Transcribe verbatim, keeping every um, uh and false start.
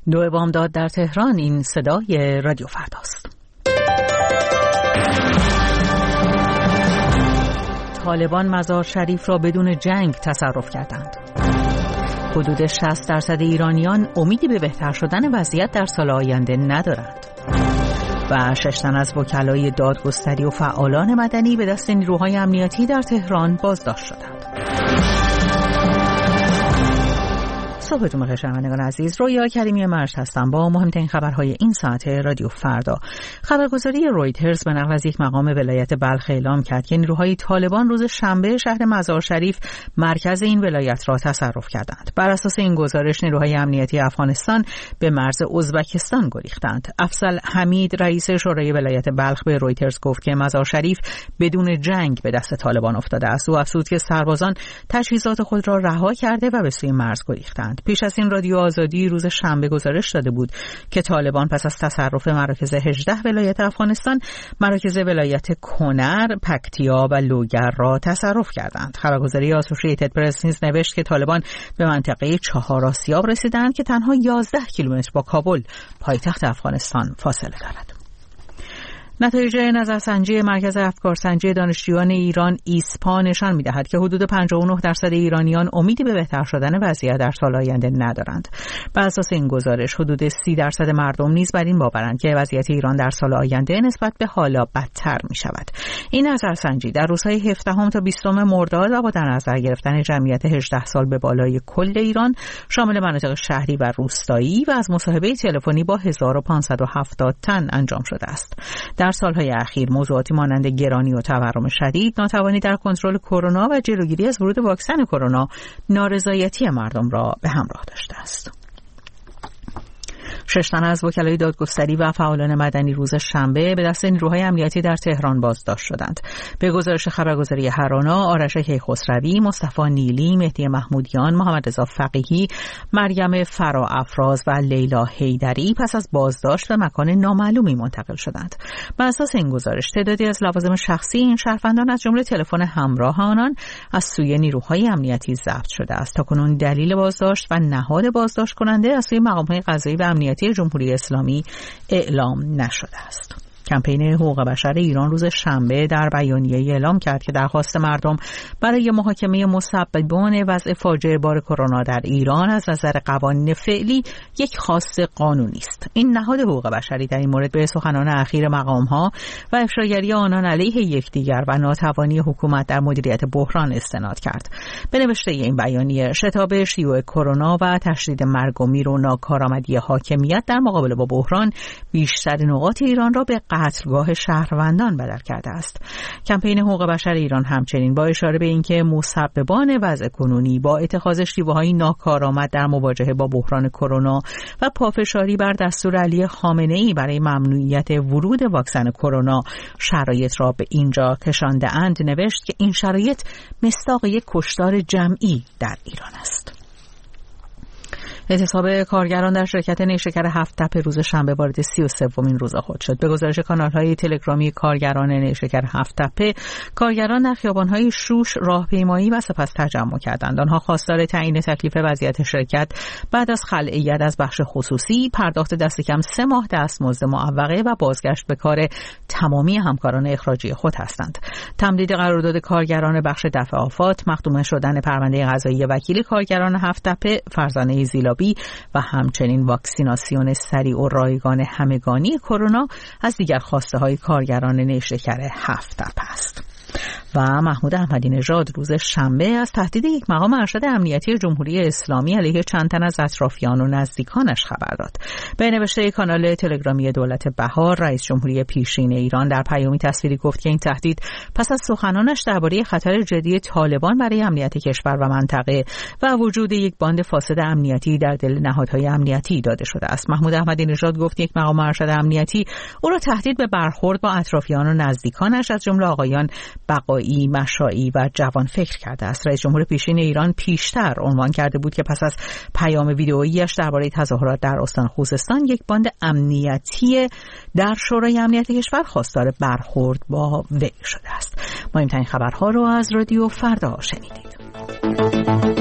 دو بامداد در تهران. این صدای رادیو فرداست. طالبان مزار شریف را بدون جنگ تصرف کردند. حدود شصت درصد ایرانیان امیدی به بهتر شدن وضعیت در سال آینده ندارند. و شش تن از وکلای دادگستری و فعالان مدنی به دست نیروهای امنیتی در تهران بازداشت شدند. صبحتون بخیر شنوندگان عزیز، رویا کریمی مرج هستم با مهمترین خبرهای این ساعت رادیو فردا. خبرگزاری رویترز به نقل از یک مقام ولایت بلخ اعلام کرد که نیروهای طالبان روز شنبه شهر مزار شریف مرکز این ولایت را تصرف کردند. بر اساس این گزارش نیروهای امنیتی افغانستان به مرز ازبکستان گریختند. افضل حمید رئیس شورای ولایت بلخ به رویترز گفت که مزار شریف بدون جنگ به دست طالبان افتاده است. او افزود که سربازان تجهیزات خود را رها کرده و به سوی مرز گریختند. پیش از این رادیو آزادی روز شنبه گزارش داده بود که طالبان پس از تصرف مراکز هجده ولایت افغانستان مراکز ولایت کنر، پکتیا و لوگر را تصرف کردند. خبرگزاری آسوشییتد پرس نیز نوشت که طالبان به منطقه چهار آسیاب رسیدند که تنها یازده کیلومتر با کابل پایتخت افغانستان فاصله دارد. نتایج نظرسنجی مرکز افکارسنجی دانشجویان ایران ایسپا نشان می‌دهد که حدود پنجاه و نه درصد ایرانیان امیدی به بهتر شدن وضعیت در سال آینده ندارند. بر اساس این گزارش حدود سی درصد مردم نیز بر این باورند که وضعیت ایران در سال آینده نسبت به حالا بدتر می‌شود. این نظرسنجی در روزهای هفدهم تا بیستم مرداد و با در نظر گرفتن جمعیت هجده سال به بالای کل ایران شامل مناطق شهری و روستایی و از مصاحبه تلفنی با هزار و پانصد و هفتاد تن انجام شده است. در سالهای اخیر موضوعاتی مانند گرانی و تورم شدید، ناتوانی در کنترل کرونا و جلوگیری از ورود واکسن کرونا نارضایتی مردم را به همراه داشته است. شش تن از وکلای دادگستری و فعالان مدنی روز شنبه به دست نیروهای امنیتی در تهران بازداشت شدند. به گزارش خبرگزاری هرانا، آرش کیخسروی، مصطفی نیلی، مهدی محمودیان، محمد رضا فقیهی، مریم فراافراز و لیلا حیدری پس از بازداشت به مکان نامعلومی منتقل شدند. بر اساس این گزارش تعدادی از لوازم شخصی این شهروندان از جمله تلفن همراه آنان از سوی نیروهای امنیتی ضبط شده است. تاکنون دلیل بازداشت و نهاد بازداشت کننده از سوی مقام‌های قضایی و امنیتی جمهوری اسلامی اعلام نشده است. کمپین حقوق بشر ایران روز شنبه در بیانیه‌ای اعلام کرد که درخواست مردم برای محاکمه مسببان وضع فاجعه بار کرونا در ایران از نظر قوانین فعلی یک خواست قانونی است. این نهاد حقوق بشری در این مورد به سخنان اخیر مقام‌ها و افشاگری آنان علیه یکدیگر و ناتوانی حکومت در مدیریت بحران استناد کرد. به نوشته این بیانیه، شتاب شیوع کرونا و تشدید مرگ و میر و ناکارآمدی حاکمیت در مقابله با بحران بیشتر نقاط ایران را به قتلگاه شهروندان بدل کرده است. کمپین حقوق بشر ایران همچنین با اشاره به اینکه مسببان وضع کنونی با اتخاذ شیوه‌های ناکارآمد در مواجهه با بحران کرونا و پافشاری بر دستور علی خامنه‌ای برای ممنوعیت ورود واکسن کرونا شرایط را به اینجا کشانده اند، نوشت که این شرایط مصداق یک کشتار جمعی در ایران است. اعتصاب کارگران در شرکت نیشکر هفت تپه روز شنبه وارد سی و سومین روز خود شد. به گزارش کانال‌های تلگرامی کارگران نیشکر هفت تپه، کارگران در خیابان‌های شوش راهپیمایی و سپس تجمع کردند. آنها خواستار تعیین تکلیف وضعیت شرکت بعد از خلع از بخش خصوصی، پرداخت دست کم سه ماه دستمزد معوقه و بازگشت به کار تمامی همکاران اخراجی خود هستند. تمدید قرارداد کارگران بخش دفع آفات، مختوم شدن پرونده قضایی وکیل کارگران هفت تپه فرزانه زیلابی و همچنین واکسیناسیون سریع و رایگان همگانی کرونا از دیگر خواسته های کارگران نیشکر هفت تپه است. و محمود احمدی نژاد روز شنبه از تهدید یک مقام ارشد امنیتی جمهوری اسلامی علیه چند تن از اطرافیان و نزدیکانش خبر داد. به نوشته کانال تلگرامی دولت بهار، رئیس جمهوری پیشین ایران در پیامی تصویری گفت که این تهدید پس از سخنانش درباره خطر جدی طالبان برای امنیت کشور و منطقه و وجود یک باند فاسد امنیتی در دل نهادهای امنیتی داده شده است. محمود احمدی نژاد گفت یک مقام ارشد امنیتی او را تهدید به برخورد با اطرافیان و نزدیکانش از جمله آقایان بقایی، مشائی و جوان فکر کرده است. رئیس جمهور پیشین ایران پیشتر عنوان کرده بود که پس از پیام ویدئویی‌اش درباره تظاهرات در استان خوزستان، یک باند امنیتی در شورای امنیت کشور خواستار برخورد با وی شده است. مهمترین خبرها رو از رادیو فردا شنیدید.